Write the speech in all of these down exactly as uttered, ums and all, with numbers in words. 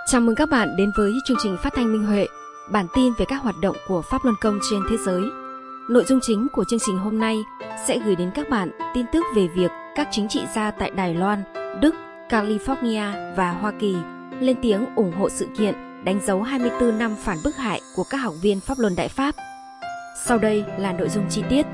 Chào mừng các bạn đến với chương trình phát thanh Minh Huệ, bản tin về các hoạt động của Pháp Luân Công trên thế giới. Nội dung chính của chương trình hôm nay sẽ gửi đến các bạn tin tức về việc các chính trị gia tại Đài Loan, Đức, California và Hoa Kỳ lên tiếng ủng hộ sự kiện đánh dấu hai mươi tư năm phản bức hại của các học viên Pháp Luân Đại Pháp. Sau đây là nội dung chi tiết.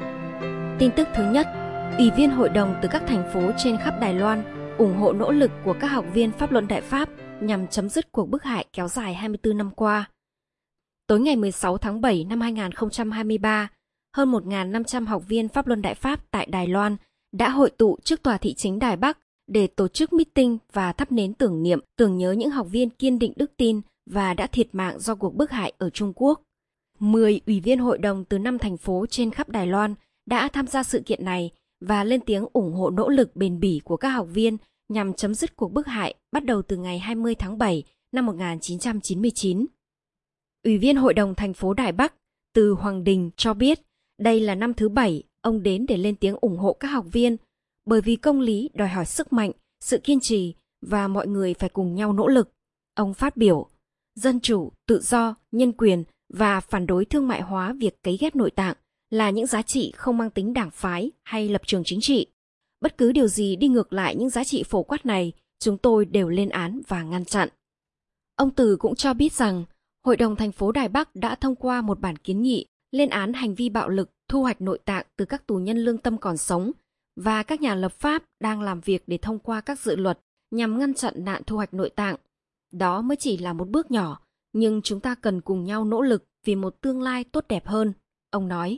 Tin tức thứ nhất, Ủy viên hội đồng từ các thành phố trên khắp Đài Loan ủng hộ nỗ lực của các học viên Pháp Luân Đại Pháp nhằm chấm dứt cuộc bức hại kéo dài hai mươi tư năm qua. Tối ngày mười sáu tháng bảy năm hai nghìn không trăm hai mươi ba, hơn một nghìn năm trăm học viên Pháp Luân Đại Pháp tại Đài Loan đã hội tụ trước tòa thị chính Đài Bắc để tổ chức meeting và thắp nến tưởng niệm, tưởng nhớ những học viên kiên định đức tin và đã thiệt mạng do cuộc bức hại ở Trung Quốc. Mười ủy viên hội đồng từ năm thành phố trên khắp Đài Loan đã tham gia sự kiện này và lên tiếng ủng hộ nỗ lực bền bỉ của các học viên nhằm chấm dứt cuộc bức hại bắt đầu từ ngày hai mươi tháng bảy năm một nghìn chín trăm chín mươi chín. Ủy viên hội đồng thành phố Đài Bắc Từ Hoàng Đình cho biết đây là năm thứ bảy ông đến để lên tiếng ủng hộ các học viên, bởi vì công lý đòi hỏi sức mạnh, sự kiên trì và mọi người phải cùng nhau nỗ lực. Ông phát biểu, dân chủ, tự do, nhân quyền và phản đối thương mại hóa việc cấy ghép nội tạng là những giá trị không mang tính đảng phái hay lập trường chính trị. Bất cứ điều gì đi ngược lại những giá trị phổ quát này, chúng tôi đều lên án và ngăn chặn. Ông Từ cũng cho biết rằng, Hội đồng thành phố Đài Bắc đã thông qua một bản kiến nghị lên án hành vi bạo lực thu hoạch nội tạng từ các tù nhân lương tâm còn sống, và các nhà lập pháp đang làm việc để thông qua các dự luật nhằm ngăn chặn nạn thu hoạch nội tạng. Đó mới chỉ là một bước nhỏ, nhưng chúng ta cần cùng nhau nỗ lực vì một tương lai tốt đẹp hơn, ông nói.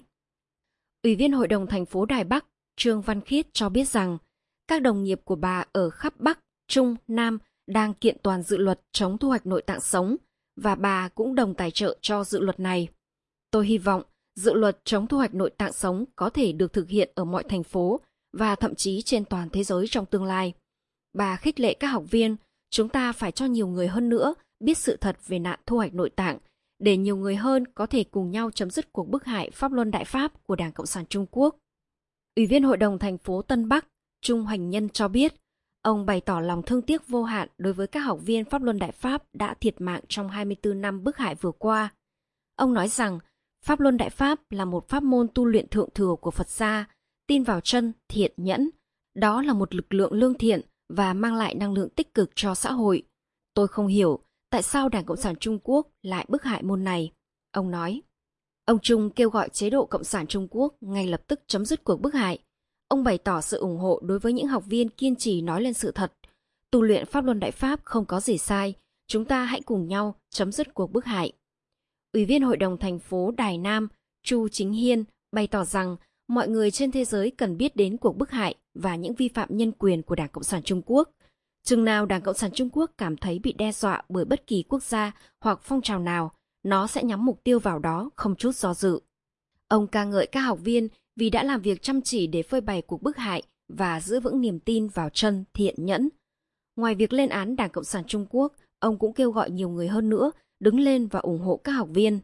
Ủy viên Hội đồng thành phố Đài Bắc Trương Văn Khiết cho biết rằng các đồng nghiệp của bà ở khắp Bắc, Trung, Nam đang kiện toàn dự luật chống thu hoạch nội tạng sống và bà cũng đồng tài trợ cho dự luật này. Tôi hy vọng dự luật chống thu hoạch nội tạng sống có thể được thực hiện ở mọi thành phố và thậm chí trên toàn thế giới trong tương lai. Bà khích lệ các học viên, chúng ta phải cho nhiều người hơn nữa biết sự thật về nạn thu hoạch nội tạng, để nhiều người hơn có thể cùng nhau chấm dứt cuộc bức hại Pháp Luân Đại Pháp của Đảng Cộng sản Trung Quốc. Ủy viên Hội đồng thành phố Tân Bắc Trung Hoành Nhân cho biết, ông bày tỏ lòng thương tiếc vô hạn đối với các học viên Pháp Luân Đại Pháp đã thiệt mạng trong hai mươi tư năm bức hại vừa qua. Ông nói rằng, Pháp Luân Đại Pháp là một pháp môn tu luyện thượng thừa của Phật gia, tin vào chân, thiện, nhẫn. Đó là một lực lượng lương thiện và mang lại năng lượng tích cực cho xã hội. Tôi không hiểu tại sao Đảng Cộng sản Trung Quốc lại bức hại môn này, ông nói. Ông Trung kêu gọi chế độ Cộng sản Trung Quốc ngay lập tức chấm dứt cuộc bức hại. Ông bày tỏ sự ủng hộ đối với những học viên kiên trì nói lên sự thật. Tu luyện Pháp Luân Đại Pháp không có gì sai, chúng ta hãy cùng nhau chấm dứt cuộc bức hại. Ủy viên Hội đồng thành phố Đài Nam Chu Chính Hiên bày tỏ rằng mọi người trên thế giới cần biết đến cuộc bức hại và những vi phạm nhân quyền của Đảng Cộng sản Trung Quốc. Chừng nào Đảng Cộng sản Trung Quốc cảm thấy bị đe dọa bởi bất kỳ quốc gia hoặc phong trào nào, nó sẽ nhắm mục tiêu vào đó không chút do dự. Ông ca ngợi các học viên vì đã làm việc chăm chỉ để phơi bày cuộc bức hại và giữ vững niềm tin vào chân, thiện, nhẫn. Ngoài việc lên án Đảng Cộng sản Trung Quốc, ông cũng kêu gọi nhiều người hơn nữa đứng lên và ủng hộ các học viên.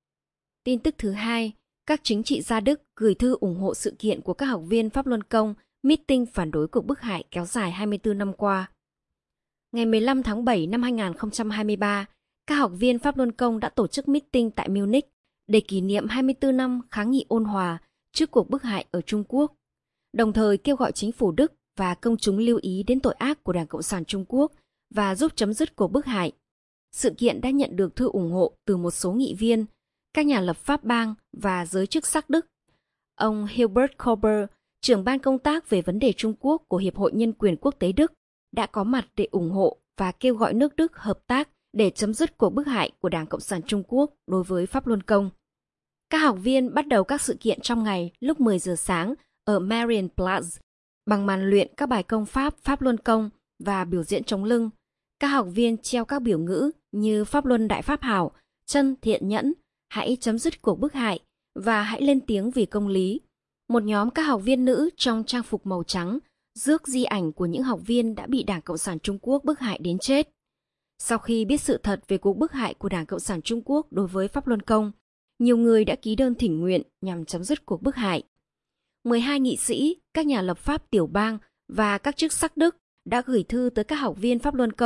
Tin tức thứ hai, các chính trị gia Đức gửi thư ủng hộ sự kiện của các học viên Pháp Luân Công, meeting phản đối cuộc bức hại kéo dài hai mươi tư năm qua. Ngày mười lăm tháng bảy năm hai nghìn không trăm hai mươi ba, các học viên Pháp Luân Công đã tổ chức meeting tại Munich để kỷ niệm hai mươi tư năm kháng nghị ôn hòa trước cuộc bức hại ở Trung Quốc, đồng thời kêu gọi chính phủ Đức và công chúng lưu ý đến tội ác của Đảng Cộng sản Trung Quốc và giúp chấm dứt cuộc bức hại. Sự kiện đã nhận được thư ủng hộ từ một số nghị viên, các nhà lập pháp bang và giới chức sắc Đức. Ông Hilbert Kober, trưởng ban công tác về vấn đề Trung Quốc của Hiệp hội Nhân quyền Quốc tế Đức, đã có mặt để ủng hộ và kêu gọi nước Đức hợp tác để chấm dứt cuộc bức hại của Đảng Cộng sản Trung Quốc đối với Pháp Luân Công. Các học viên bắt đầu các sự kiện trong ngày lúc mười giờ sáng ở Marienplatz bằng màn luyện các bài công pháp Pháp Luân Công và biểu diễn chống lưng. Các học viên treo các biểu ngữ như Pháp Luân Đại Pháp Hảo, chân, thiện, nhẫn, hãy chấm dứt cuộc bức hại và hãy lên tiếng vì công lý. Một nhóm các học viên nữ trong trang phục màu trắng rước di ảnh của những học viên đã bị Đảng Cộng sản Trung Quốc bức hại đến chết. Sau khi biết sự thật về cuộc bức hại của Đảng Cộng sản Trung Quốc đối với Pháp Luân Công, nhiều người đã ký đơn thỉnh nguyện nhằm chấm dứt cuộc bức hại. mười hai nghị sĩ, các nhà lập pháp tiểu bang và các chức sắc Đức đã gửi thư tới các học viên Pháp Luân Công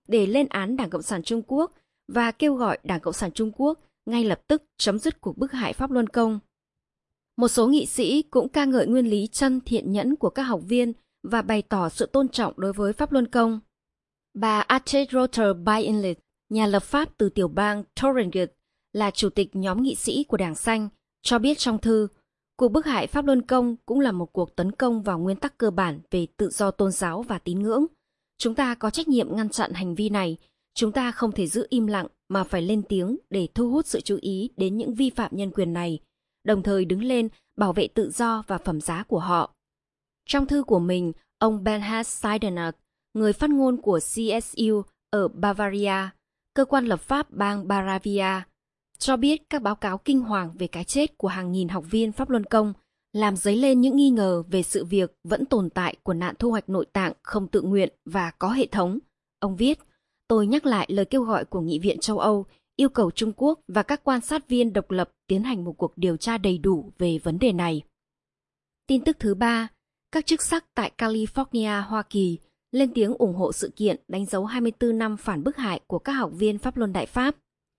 để lên án Đảng Cộng sản Trung Quốc và kêu gọi Đảng Cộng sản Trung Quốc ngay lập tức chấm dứt cuộc bức hại Pháp Luân Công. Một số nghị sĩ cũng ca ngợi nguyên lý chân thiện nhẫn của các học viên và bày tỏ sự tôn trọng đối với Pháp Luân Công. Bà Arthe-Rotter Beinlit, nhà lập pháp từ tiểu bang Thuringia, là chủ tịch nhóm nghị sĩ của Đảng Xanh, cho biết trong thư, cuộc bức hại Pháp Luân Công cũng là một cuộc tấn công vào nguyên tắc cơ bản về tự do tôn giáo và tín ngưỡng. Chúng ta có trách nhiệm ngăn chặn hành vi này. Chúng ta không thể giữ im lặng mà phải lên tiếng để thu hút sự chú ý đến những vi phạm nhân quyền này, đồng thời đứng lên bảo vệ tự do và phẩm giá của họ. Trong thư của mình, ông Bernhard Seidenert, người phát ngôn của xê ét u ở Bavaria, cơ quan lập pháp bang Baravia, cho biết các báo cáo kinh hoàng về cái chết của hàng nghìn học viên Pháp Luân Công làm dấy lên những nghi ngờ về sự việc vẫn tồn tại của nạn thu hoạch nội tạng không tự nguyện và có hệ thống. Ông viết, tôi nhắc lại lời kêu gọi của Nghị viện châu Âu yêu cầu Trung Quốc và các quan sát viên độc lập tiến hành một cuộc điều tra đầy đủ về vấn đề này. Tin tức thứ ba, các chức sắc tại California, Hoa Kỳ lên tiếng ủng hộ sự kiện đánh dấu hai mươi tư năm phản bức hại của các học viên Pháp Luân Đại Pháp.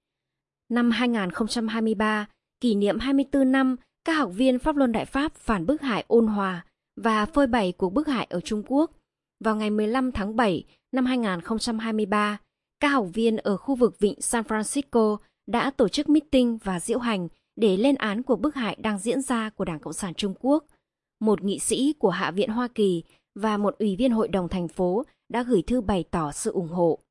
Năm hai nghìn không trăm hai mươi ba, kỷ niệm hai mươi tư năm các học viên Pháp Luân Đại Pháp phản bức hại ôn hòa và phơi bày cuộc bức hại ở Trung Quốc. Vào ngày mười lăm tháng bảy năm hai nghìn không trăm hai mươi ba, các học viên ở khu vực vịnh San Francisco đã tổ chức meeting và diễu hành để lên án cuộc bức hại đang diễn ra của Đảng Cộng sản Trung Quốc. Một nghị sĩ của Hạ viện Hoa Kỳ và một ủy viên hội đồng thành phố đã gửi thư bày tỏ sự ủng hộ.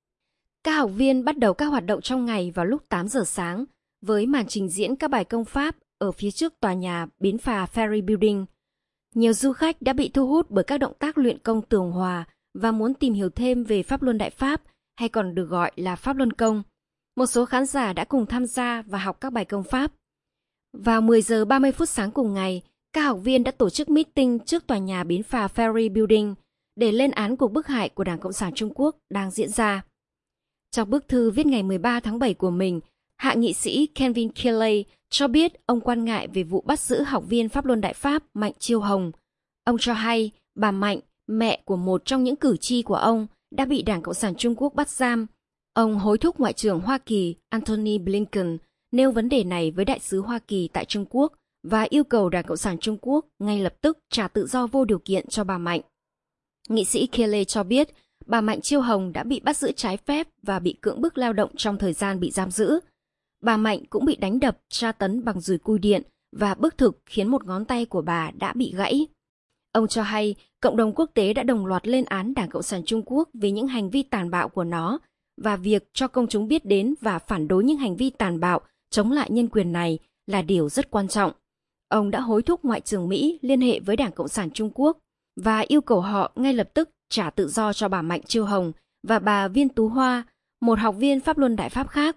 Các học viên bắt đầu các hoạt động trong ngày vào lúc tám giờ sáng với màn trình diễn các bài công pháp ở phía trước tòa nhà bến phà Ferry Building. Nhiều du khách đã bị thu hút bởi các động tác luyện công tường hòa và muốn tìm hiểu thêm về Pháp Luân Đại Pháp, hay còn được gọi là Pháp Luân Công. Một số khán giả đã cùng tham gia và học các bài công pháp. Vào mười giờ ba mươi phút sáng cùng ngày, các học viên đã tổ chức meeting trước tòa nhà bến phà Ferry Building để lên án cuộc bức hại của Đảng Cộng sản Trung Quốc đang diễn ra. Trong bức thư viết ngày mười ba tháng bảy của mình, hạ nghị sĩ Kevin Kelley cho biết ông quan ngại về vụ bắt giữ học viên Pháp Luân Đại Pháp Mạnh Chiêu Hồng. Ông cho hay bà Mạnh, mẹ của một trong những cử tri của ông, đã bị Đảng Cộng sản Trung Quốc bắt giam. Ông hối thúc Ngoại trưởng Hoa Kỳ Antony Blinken nêu vấn đề này với đại sứ Hoa Kỳ tại Trung Quốc và yêu cầu Đảng Cộng sản Trung Quốc ngay lập tức trả tự do vô điều kiện cho bà Mạnh. Nghị sĩ Kelley cho biết bà Mạnh Chiêu Hồng đã bị bắt giữ trái phép và bị cưỡng bức lao động trong thời gian bị giam giữ. Bà Mạnh cũng bị đánh đập, tra tấn bằng dùi cui điện và bức thực khiến một ngón tay của bà đã bị gãy. Ông cho hay cộng đồng quốc tế đã đồng loạt lên án Đảng Cộng sản Trung Quốc vì những hành vi tàn bạo của nó và việc cho công chúng biết đến và phản đối những hành vi tàn bạo chống lại nhân quyền này là điều rất quan trọng. Ông đã hối thúc Ngoại trưởng Mỹ liên hệ với Đảng Cộng sản Trung Quốc và yêu cầu họ ngay lập tức trả tự do cho bà Mạnh Chiêu Hồng và bà Viên Tú Hoa, một học viên Pháp Luân Đại Pháp khác.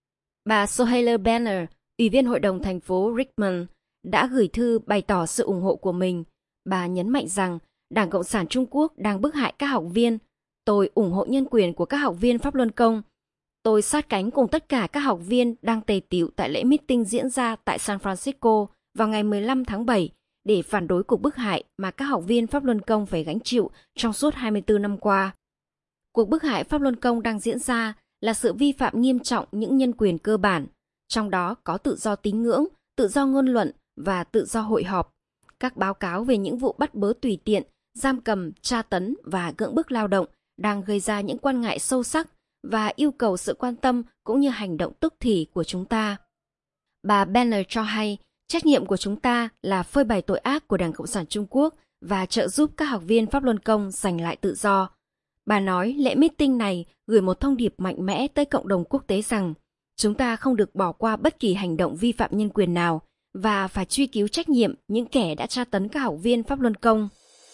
Bà Sohaila Banner, Ủy viên Hội đồng thành phố Richmond, đã gửi thư bày tỏ sự ủng hộ của mình. Bà nhấn mạnh rằng Đảng Cộng sản Trung Quốc đang bức hại các học viên. Tôi ủng hộ nhân quyền của các học viên Pháp Luân Công. Tôi sát cánh cùng tất cả các học viên đang tề tựu tại lễ meeting diễn ra tại San Francisco vào ngày mười lăm tháng bảy để phản đối cuộc bức hại mà các học viên Pháp Luân Công phải gánh chịu trong suốt hai mươi tư năm qua. Cuộc bức hại Pháp Luân Công đang diễn ra là sự vi phạm nghiêm trọng những nhân quyền cơ bản, trong đó có tự do tín ngưỡng, tự do ngôn luận và tự do hội họp. Các báo cáo về những vụ bắt bớ tùy tiện, giam cầm, tra tấn và cưỡng bức lao động đang gây ra những quan ngại sâu sắc và yêu cầu sự quan tâm cũng như hành động tức thì của chúng ta. Bà Banner cho hay, trách nhiệm của chúng ta là phơi bày tội ác của Đảng Cộng sản Trung Quốc và trợ giúp các học viên Pháp Luân Công giành lại tự do. Bà nói lễ meeting này gửi một thông điệp mạnh mẽ tới cộng đồng quốc tế rằng chúng ta không được bỏ qua bất kỳ hành động vi phạm nhân quyền nào và phải truy cứu trách nhiệm những kẻ đã tra tấn các học viên Pháp Luân Công.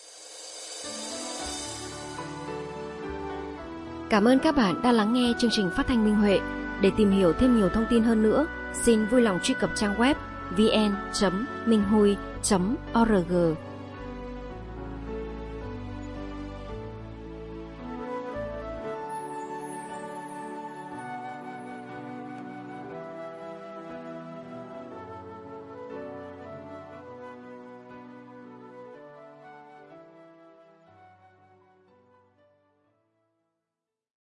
Cảm ơn các bạn đã lắng nghe chương trình phát thanh Minh Huệ. Để tìm hiểu thêm nhiều thông tin hơn nữa, xin vui lòng truy cập trang web vê en chấm minh hui chấm org.